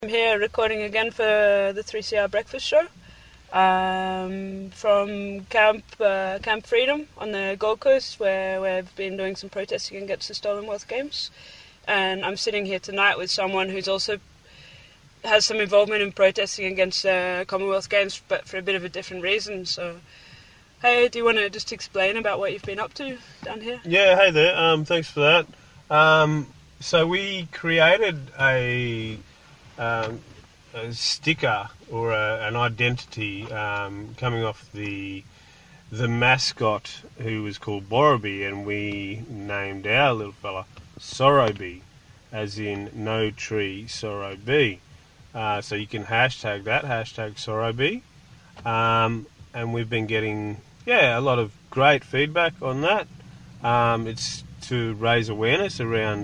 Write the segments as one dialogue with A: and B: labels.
A: I'm here recording again for the 3CR Breakfast Show from Camp Freedom on the Gold Coast, where we've been doing some protesting against the Stolen Wealth Games. And I'm sitting here tonight with someone who's also has some involvement in protesting against the Commonwealth Games, but for a bit of a different reason. So, hey, do you want to just explain about what you've been up to down here?
B: Yeah, hey there. Thanks for that. So we created a sticker or an identity coming off the mascot, who was called Borrowby, and we named our little fella Sorrowby, as in no tree sorrow be. So you can hashtag that, hashtag Sorrowby, and we've been getting a lot of great feedback on that. It's to raise awareness around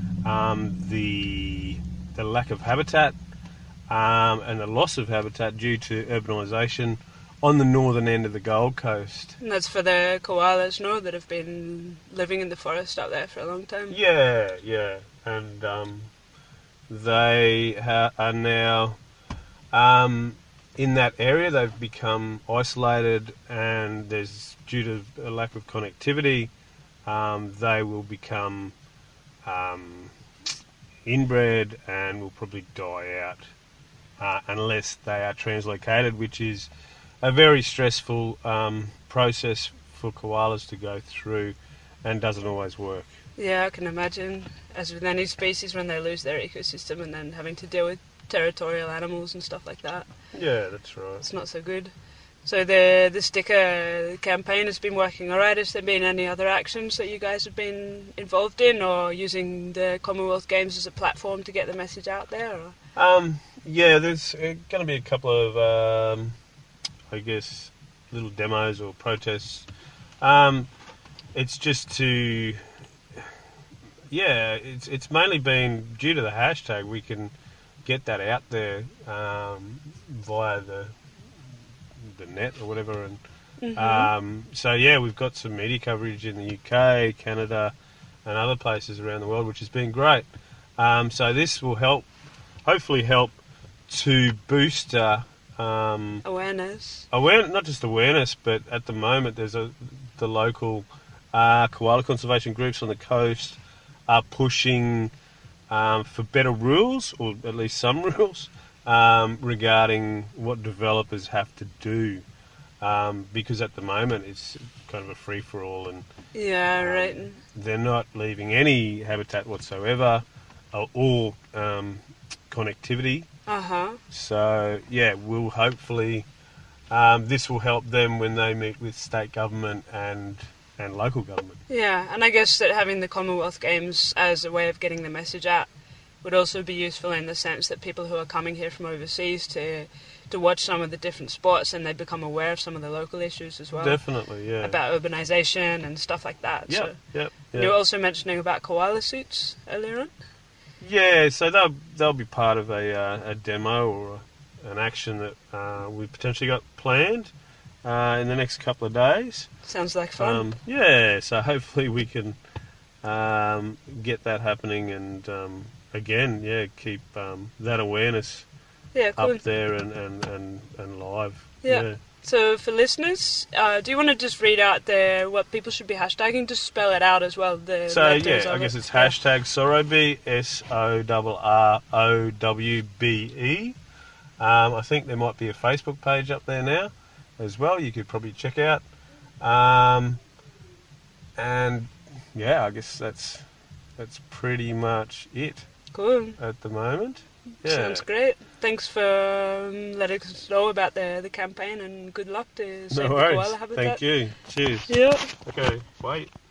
B: the lack of habitat and the loss of habitat due to urbanisation on the northern end of the Gold Coast.
A: And that's for the koalas, no, that have been living in the forest up there for a long time.
B: Yeah, and they are now in that area. They've become isolated, and there's, due to a lack of connectivity, they will become inbred and will probably die out unless they are translocated, which is a very stressful process for koalas to go through and doesn't always work.
A: Yeah, I can imagine, as with any species, when they lose their ecosystem and then having to deal with territorial animals and stuff like that.
B: Yeah, that's right.
A: It's not so good. So the sticker campaign has been working alright. Has there been any other actions that you guys have been involved in, or using the Commonwealth Games as a platform to get the message out there? Or?
B: Yeah, there's going to be a couple of, little demos or protests. It's just to... Yeah, it's mainly been due to the hashtag. We can get that out there via the net or whatever, and we've got some media coverage in the UK, Canada, and other places around the world, which has been great. So this will hopefully help to boost
A: awareness.
B: Not just awareness, but at the moment there's the local koala conservation groups on the coast are pushing for better rules, or at least some rules, regarding what developers have to do, because at the moment it's kind of a free-for-all, and
A: right.
B: They're not leaving any habitat whatsoever or connectivity. So we'll hopefully this will help them when they meet with state government and local government.
A: Yeah, and I guess that having the Commonwealth Games as a way of getting the message out would also be useful in the sense that people who are coming here from overseas to watch some of the different sports, and they become aware of some of the local issues as well.
B: Definitely, yeah.
A: About urbanisation and stuff like that.
B: Yep.
A: You were also mentioning about koala suits earlier on?
B: Yeah, so they'll be part of a demo or an action that we've potentially got planned in the next couple of days.
A: Sounds like fun.
B: So hopefully we can get that happening and... keep that awareness up there and live.
A: Yeah. So for listeners, do you want to just read out what people should be hashtagging? Just spell it out as well.
B: I guess it's hashtag Sorrowby, SORROWBE. I think there might be a Facebook page up there now as well. You could probably check out. I guess that's pretty much it.
A: Cool.
B: At the moment. Yeah.
A: Sounds great. Thanks for letting us know about the campaign, and good luck to save the koala habitat.
B: Thank you. Cheers.
A: Yeah.
B: Okay, wait.